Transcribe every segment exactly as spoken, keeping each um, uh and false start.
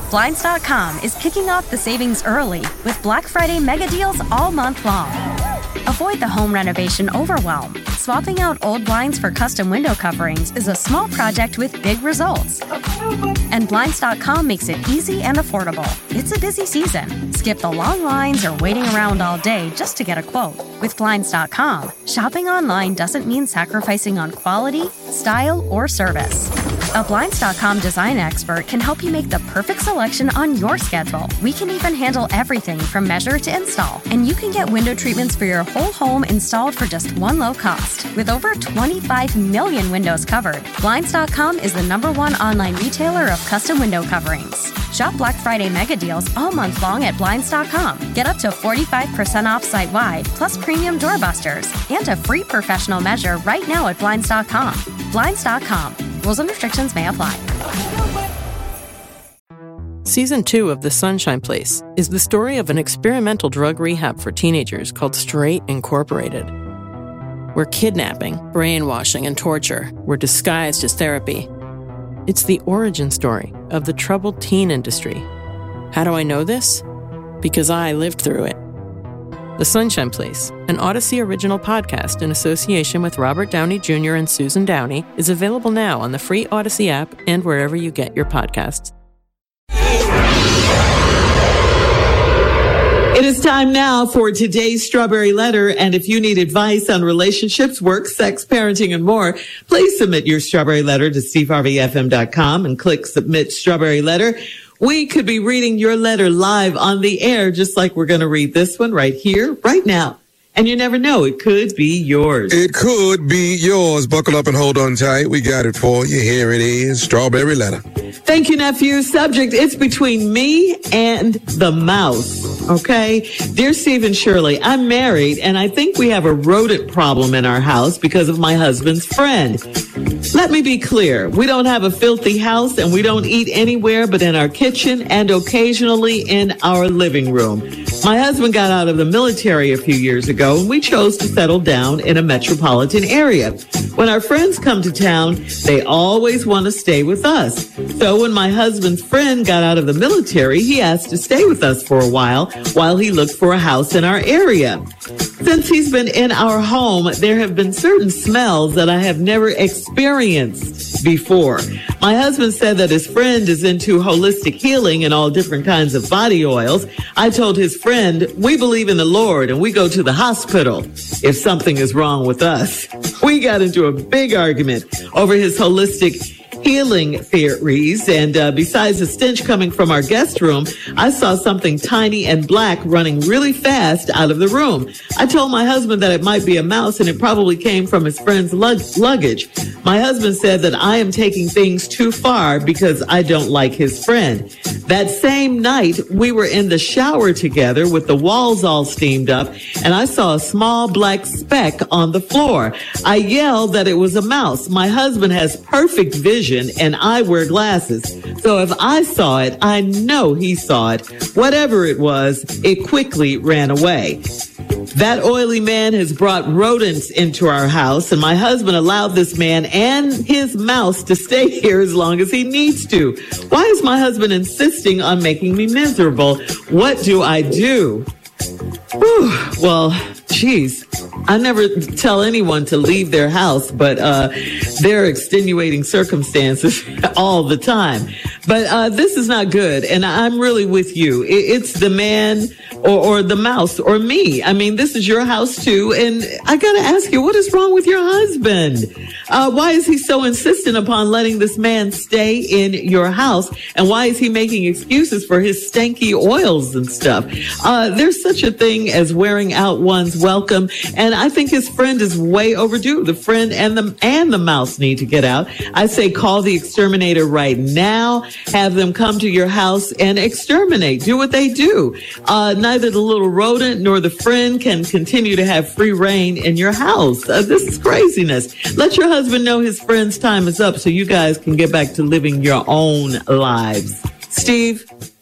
Blinds dot com is kicking off the savings early with Black Friday mega deals all month long. Avoid the home renovation overwhelm. Swapping out old blinds for custom window coverings is a small project with big results. And Blinds dot com makes it easy and affordable. It's a busy season. Skip the long lines or waiting around all day just to get a quote. With Blinds dot com, shopping online doesn't mean sacrificing on quality, style, or service. A Blinds dot com design expert can help you make the perfect selection on your schedule. We can even handle everything from measure to install. And you can get window treatments for your whole home installed for just one low cost. With over twenty-five million windows covered, Blinds dot com is the number one online retailer of custom window coverings. Shop Black Friday mega deals all month long at Blinds dot com. Get up to forty-five percent off site-wide, plus premium doorbusters, and a free professional measure right now at Blinds dot com. Blinds dot com. Rules and restrictions may apply. Season two of The Sunshine Place is the story of an experimental drug rehab for teenagers called Straight Incorporated, where kidnapping, brainwashing, and torture were disguised as therapy. It's the origin story of the troubled teen industry. How do I know this? Because I lived through it. The Sunshine Place, an Odyssey original podcast in association with Robert Downey Junior and Susan Downey, is available now on the free Odyssey app and wherever you get your podcasts. It is time now for today's Strawberry Letter, and if you need advice on relationships, work, sex, parenting, and more, please submit your Strawberry Letter to steve harvey f m dot com and click Submit Strawberry Letter. We could be reading your letter live on the air, just like we're going to read this one right here, right now. And you never know, it could be yours. It could be yours. Buckle up and hold on tight. We got it for you. Here it is, Strawberry Letter. Thank you, nephew. Subject, it's between me and the mouse. Okay? Dear Steve and Shirley, I'm married, and I think we have a rodent problem in our house because of my husband's friend. Let me be clear. We don't have a filthy house, and we don't eat anywhere but in our kitchen and occasionally in our living room. My husband got out of the military a few years ago, and we chose to settle down in a metropolitan area. When our friends come to town, they always want to stay with us. So when my husband's friend got out of the military, he asked to stay with us for a while, while he looked for a house in our area. Since he's been in our home, there have been certain smells that I have never experienced before. My husband said that his friend is into holistic healing and all different kinds of body oils. I told his friend, we believe in the Lord and we go to the hospital if something is wrong with us. We got into a big argument over his holistic healing theories, and uh, besides the stench coming from our guest room, I saw something tiny and black running really fast out of the room. I told my husband that it might be a mouse, and it probably came from his friend's lug- luggage. My husband said that I am taking things too far because I don't like his friend. That same night, we were in the shower together with the walls all steamed up, and I saw a small black speck on the floor. I yelled that it was a mouse. My husband has perfect vision, and I wear glasses. So if I saw it, I know he saw it. Whatever it was, it quickly ran away. That oily man has brought rodents into our house, and my husband allowed this man and his mouse to stay here as long as he needs to. Why is my husband insisting on making me miserable? What do I do? Whew, well, geez, I never tell anyone to leave their house, but uh, there are extenuating circumstances all the time. But uh, this is not good, and I'm really with you. It's the man or, or the mouse or me. I mean, this is your house too, and I got to ask you, what is wrong with your husband? Uh, why is he so insistent upon letting this man stay in your house, and why is he making excuses for his stanky oils and stuff? Uh, there's such a thing as wearing out one's welcome, and I think his friend is way overdue. The friend and the and the mouse need to get out. I say call the exterminator right now. Have them come to your house and exterminate. Do what they do. Uh, neither the little rodent nor the friend can continue to have free reign in your house. Uh, this is craziness. Let your husband know his friend's time is up so you guys can get back to living your own lives. Steve?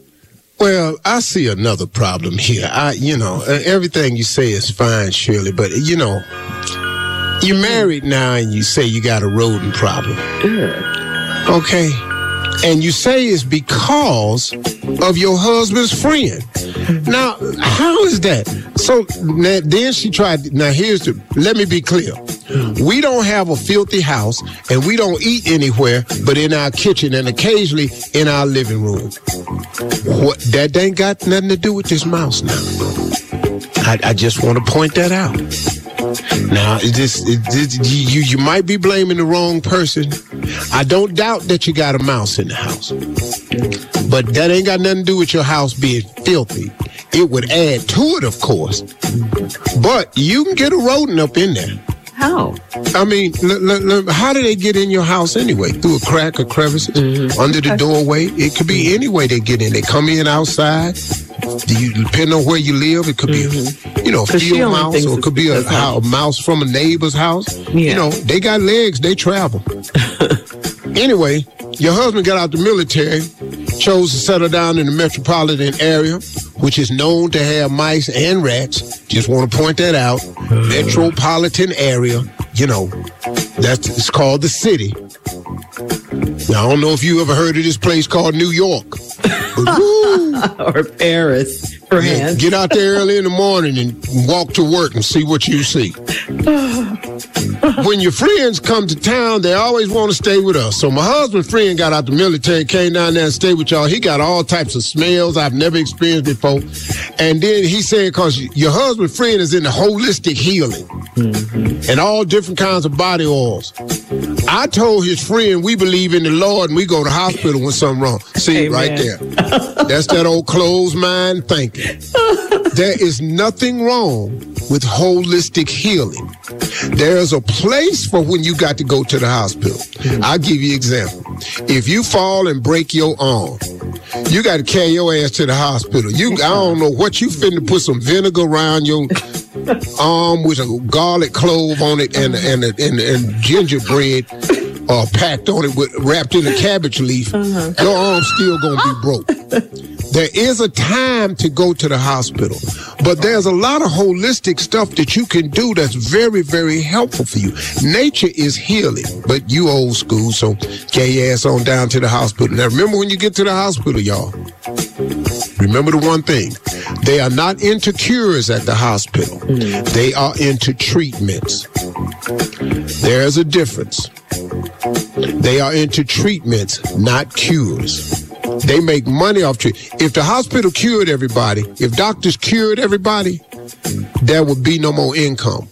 Well, I see another problem here. I, you know, everything you say is fine, Shirley, but, you know, you're married now and you say you got a rodent problem. Yeah. Okay. And you say it's because of your husband's friend. Now, how is that? So now, then she tried, now here's the, let me be clear. We don't have a filthy house and we don't eat anywhere but in our kitchen and occasionally in our living room. What, that ain't got nothing to do with this mouse now. I, I just want to point that out. Now, it just, it, it, you, you might be blaming the wrong person. I don't doubt that you got a mouse in the house. But that ain't got nothing to do with your house being filthy. It would add to it, of course. But you can get a rodent up in there. How? I mean, l- l- l- how do they get in your house anyway? Through a crack or crevices? Mm-hmm. Under the doorway? It could be any way they get in. They come in outside. Do you, depending on where you live, it could mm-hmm. be, you know, a field mouse, or it could be a, a, a mouse from a neighbor's house. Yeah. You know, they got legs, they travel. Anyway, your husband got out the military, chose to settle down in the metropolitan area, which is known to have mice and rats. Just want to point that out. Uh. Metropolitan area, you know, that's it's called the city. Now, I don't know if you ever heard of this place called New York. Or Paris, perhaps. Yeah, get out there early in the morning and walk to work and see what you see. When your friends come to town, they always want to stay with us. So my husband's friend got out the military, came down there and stayed with y'all. He got all types of smells I've never experienced before. And then he said, because your husband's friend is in the holistic healing mm-hmm. and all different kinds of body oils. I told his friend we believe in the Lord and we go to the hospital when something wrong. See, Amen. Right there. That's that old closed mind thinking. There is nothing wrong with holistic healing. There's a place for when you got to go to the hospital. Mm-hmm. I'll give you an example. If you fall and break your arm, you got to carry your ass to the hospital. You, I don't know what you finna put some vinegar around your arm with a garlic clove on it and and and, and gingerbread uh, packed on it with wrapped in a cabbage leaf. Uh-huh. Your arm's still gonna be broke. There is a time to go to the hospital, but there's a lot of holistic stuff that you can do that's very, very helpful for you. Nature is healing, but you old school, so get your ass on down to the hospital. Now, remember when you get to the hospital, y'all, remember the one thing. They are not into cures at the hospital. Mm. They are into treatments. There's a difference. They are into treatments, not cures. They make money off treatment. If the hospital cured everybody, if doctors cured everybody, there would be no more income.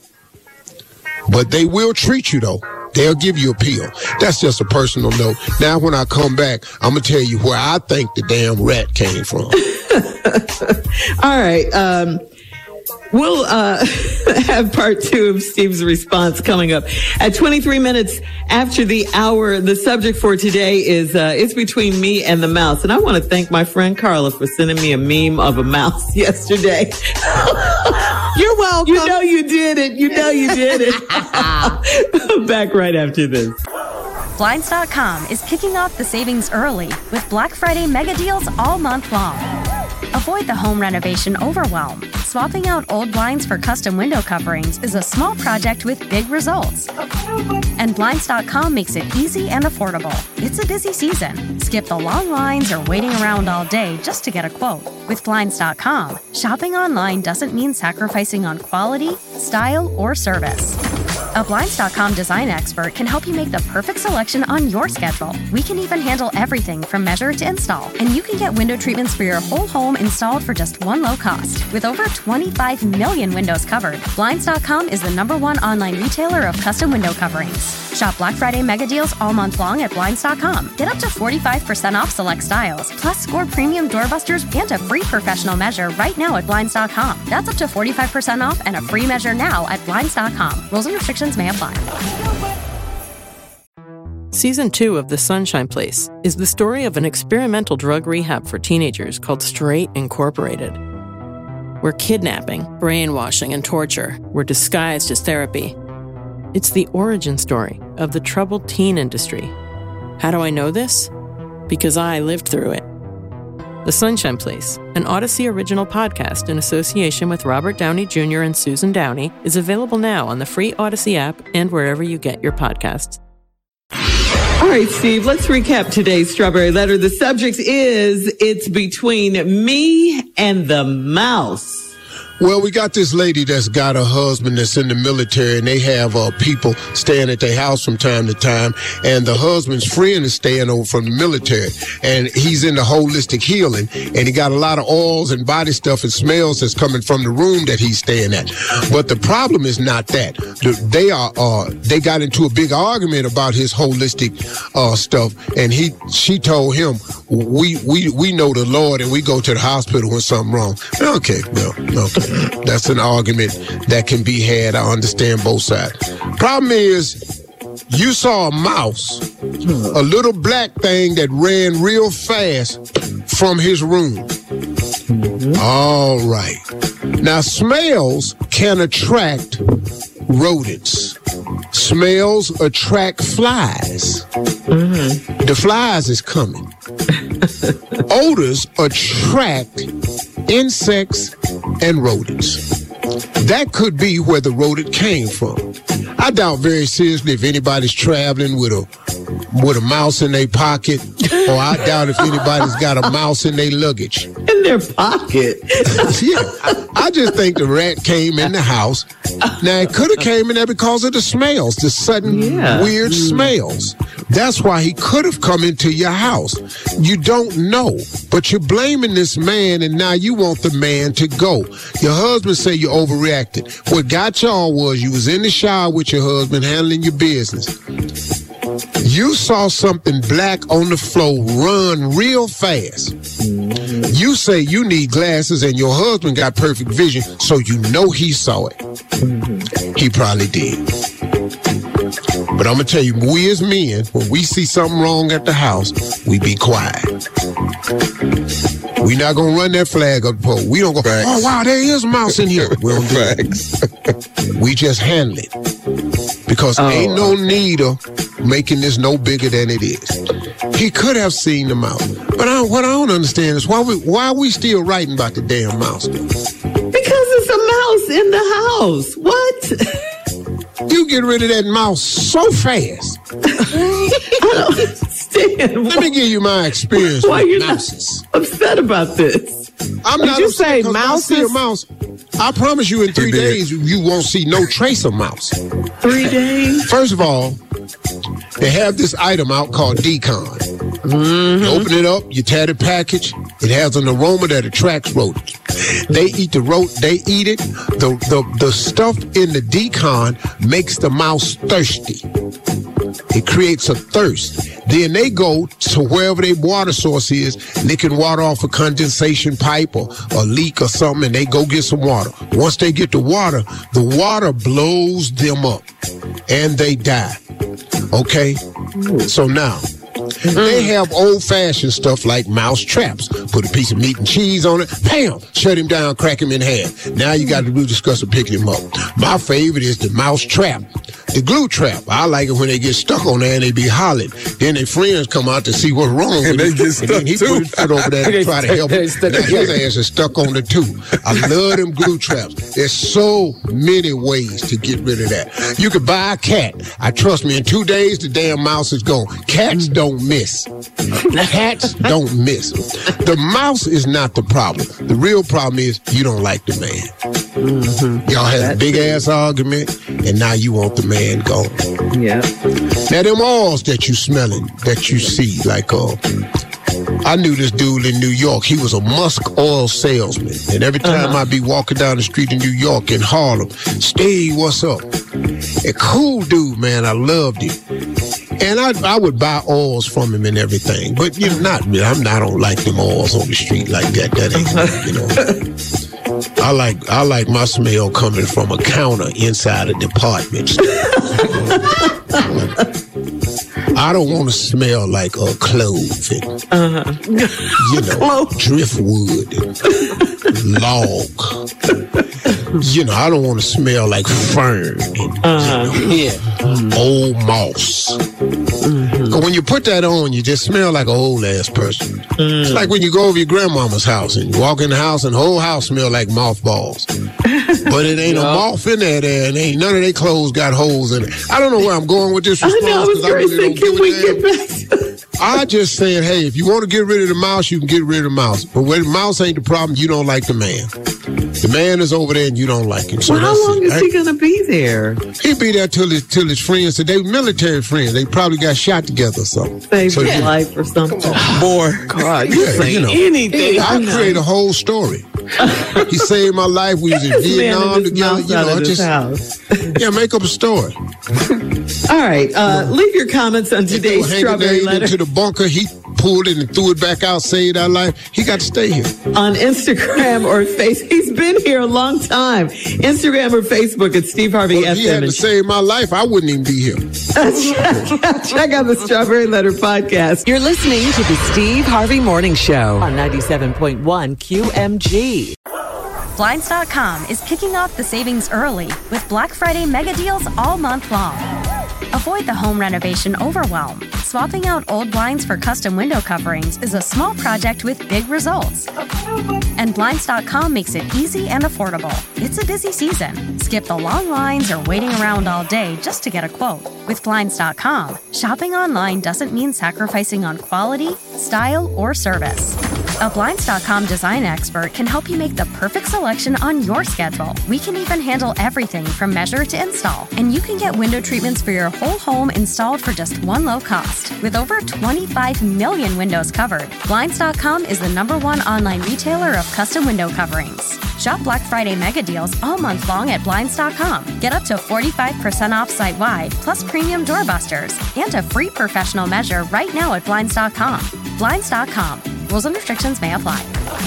But they will treat you, though. They'll give you a pill. That's just a personal note. Now, when I come back, I'm going to tell you where I think the damn rat came from. All right. Um, we'll uh, have part two of Steve's response coming up at twenty-three minutes after the hour. The subject for today is uh, it's between me and the mouse. And I want to thank my friend Carla for sending me a meme of a mouse yesterday. You're welcome. You know you did it. You know you did it. Back right after this. Blinds dot com is kicking off the savings early with Black Friday mega deals all month long. Avoid the home renovation overwhelm. Swapping out old blinds for custom window coverings is a small project with big results. And Blinds dot com makes it easy and affordable. It's a busy season. Skip the long lines or waiting around all day just to get a quote. With Blinds dot com, shopping online doesn't mean sacrificing on quality, style, or service. A Blinds dot com design expert can help you make the perfect selection on your schedule. We can even handle everything from measure to install. And you can get window treatments for your whole home installed for just one low cost. With over twenty-five million windows covered, Blinds dot com is the number one online retailer of custom window coverings. Shop Black Friday mega deals all month long at Blinds dot com. Get up to forty-five percent off select styles, plus score premium doorbusters and a free professional measure right now at Blinds dot com. That's up to forty-five percent off and a free measure now at Blinds dot com. Rules and restrictions may apply. Season two of The Sunshine Place is the story of an experimental drug rehab for teenagers called Straight Incorporated, where kidnapping, brainwashing, and torture were disguised as therapy. It's the origin story of the troubled teen industry. How do I know this? Because I lived through it. The Sunshine Place, an Odyssey original podcast in association with Robert Downey Junior and Susan Downey, is available now on the free Odyssey app and wherever you get your podcasts. All right, Steve, let's recap today's Strawberry Letter. The subject is, it's between me and the mouse. Well, we got this lady that's got a husband that's in the military, and they have uh, people staying at their house from time to time, and the husband's friend is staying over from the military, and he's into holistic healing, and he got a lot of oils and body stuff and smells that's coming from the room that he's staying at. But the problem is not that. They are uh, they got into a big argument about his holistic uh, stuff, and he she told him, we we we know the Lord, and we go to the hospital when something wrong. Okay, well, okay. That's an argument that can be had. I understand both sides. Problem is, you saw a mouse, a little black thing that ran real fast from his room. Mm-hmm. All right. Now, smells can attract rodents. Smells attract flies. Mm-hmm. The flies is coming. Odors attract insects and rodents. That could be where the rodent came from. I doubt very seriously if anybody's traveling with a with a mouse in their pocket, or I doubt if anybody's got a mouse in their luggage. In their pocket? Yeah. I just think the rat came in the house. Now, it could have came in there because of the smells, the sudden yeah. weird mm. smells. That's why he could have come into your house. You don't know, but you're blaming this man, and now you want the man to go. Your husband say you overreacted. What got y'all was you was in the shower with your husband handling your business. You saw something black on the floor run real fast. Mm-hmm. You say you need glasses, and your husband got perfect vision, so you know he saw it. Mm-hmm. He probably did. But I'm going to tell you, we as men, when we see something wrong at the house, we be quiet. We not going to run that flag up the pole. We don't go, Facts. Oh, wow, there is a mouse in here. We don't do that. We just handle it. Because oh, ain't no need of making this no bigger than it is. He could have seen the mouse. But I, what I don't understand is why, we, why are we still writing about the damn mouse? Because it's a mouse in the house. What? You get rid of that mouse so fast. I don't understand. Let me give you my experience why with you're mouses. Not upset about this? I'm Did not you say mouse? I, a mouse. I promise you in three days you won't see no trace of mouse. Three days? First of all, they have this item out called Decon. Mm-hmm. You open it up, you tear the package. It has an aroma that attracts rodents. They eat the ro- They eat it. The, the the stuff in the Decon makes the mouse thirsty. It creates a thirst. Then they go to wherever their water source is, licking water off a condensation pipe or a leak or something, and they go get some water. Once they get the water, the water blows them up, and they die. Okay? So now, they have old-fashioned stuff like mouse traps. Put a piece of meat and cheese on it, bam, shut him down, crack him in half. Now you got to do discuss of picking him up. My favorite is the mouse trap. The glue trap. I like it when they get stuck on there and they be hollering. Then their friends come out to see what's wrong and with they it. get stuck And then he too. put his foot over there to try to help him. Now his ass is stuck on the two. I love them glue traps. There's so many ways to get rid of that. You could buy a cat. I trust me, in two days, the damn mouse is gone. Cats don't miss. Cats don't miss. The mouse is not the problem. The real problem is you don't like the man. Mm-hmm. Y'all had a big-ass argument, and now you want the man gone. Yeah. Now, them oils that you smelling, that you see, like, uh, I knew this dude in New York. He was a musk oil salesman. And every time uh-huh. I'd be walking down the street in New York, in Harlem, Steve, what's up? A cool dude, man. I loved him. And I I would buy oils from him and everything. But, you know, not really. I'm not, I don't like them oils on the street like that. That ain't, you know. I like I like my smell coming from a counter inside a department store. I don't want to smell like a uh, clove and, uh-huh. you know, driftwood and log. You know, I don't want to smell like fern and, uh-huh. you know, yeah. old moss. Mm-hmm. But when you put that on, you just smell like an old ass person. Mm. It's like when you go over your grandmama's house and you walk in the house and the whole house smell like mothballs. But it ain't no. a moth in there, there, and ain't none of their clothes got holes in it. I don't know where I'm going with this response. I know, I was going to say, can we get back to I just saying, hey, if you want to get rid of the mouse, you can get rid of the mouse. But when the mouse ain't the problem, you don't like the man. The man is over there and you don't like him. So well, how long it. is I, he going to be there? He'll be there till his, till his friends, so they military friends. They probably got shot together or something. Save so, his yeah. life or something. Boy, God, you yeah, say you know, anything. I create a whole story. He saved my life. We was in Vietnam together. You know, just house. yeah, make up a story. All right, uh, leave your comments on today's Strawberry Letter. Into the bunker, he pulled it and threw it back out, saved our life. He got to stay here. On Instagram or Facebook. He's been here a long time. Instagram or Facebook at Steve Harvey well, F M. If he had to save my life, I wouldn't even be here. check, check out the Strawberry Letter podcast. You're listening to the Steve Harvey Morning Show on ninety-seven point one Q M G. Blinds dot com is kicking off the savings early with Black Friday mega deals all month long. Avoid the home renovation overwhelm. Swapping out old blinds for custom window coverings is a small project with big results. And Blinds dot com makes it easy and affordable. It's a busy season. Skip the long lines or waiting around all day just to get a quote. With Blinds dot com, shopping online doesn't mean sacrificing on quality, style, or service. A Blinds dot com design expert can help you make the perfect selection on your schedule. We can even handle everything from measure to install. And you can get window treatments for your whole home installed for just one low cost. With over twenty-five million windows covered, Blinds dot com is the number one online retailer of custom window coverings. Shop Black Friday mega deals all month long at Blinds dot com. Get up to forty-five percent off site-wide, plus premium doorbusters, and a free professional measure right now at Blinds dot com. Blinds dot com. Rules and restrictions may apply.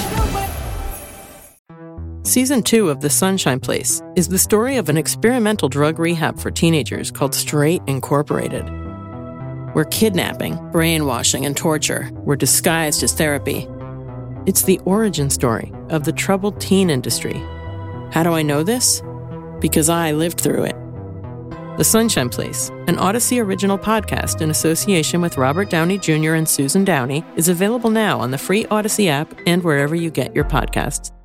Season two of The Sunshine Place is the story of an experimental drug rehab for teenagers called Straight Incorporated, where kidnapping, brainwashing, and torture were disguised as therapy. It's the origin story of the troubled teen industry. How do I know this? Because I lived through it. The Sunshine Place, an Odyssey original podcast in association with Robert Downey Junior and Susan Downey, is available now on the free Odyssey app and wherever you get your podcasts.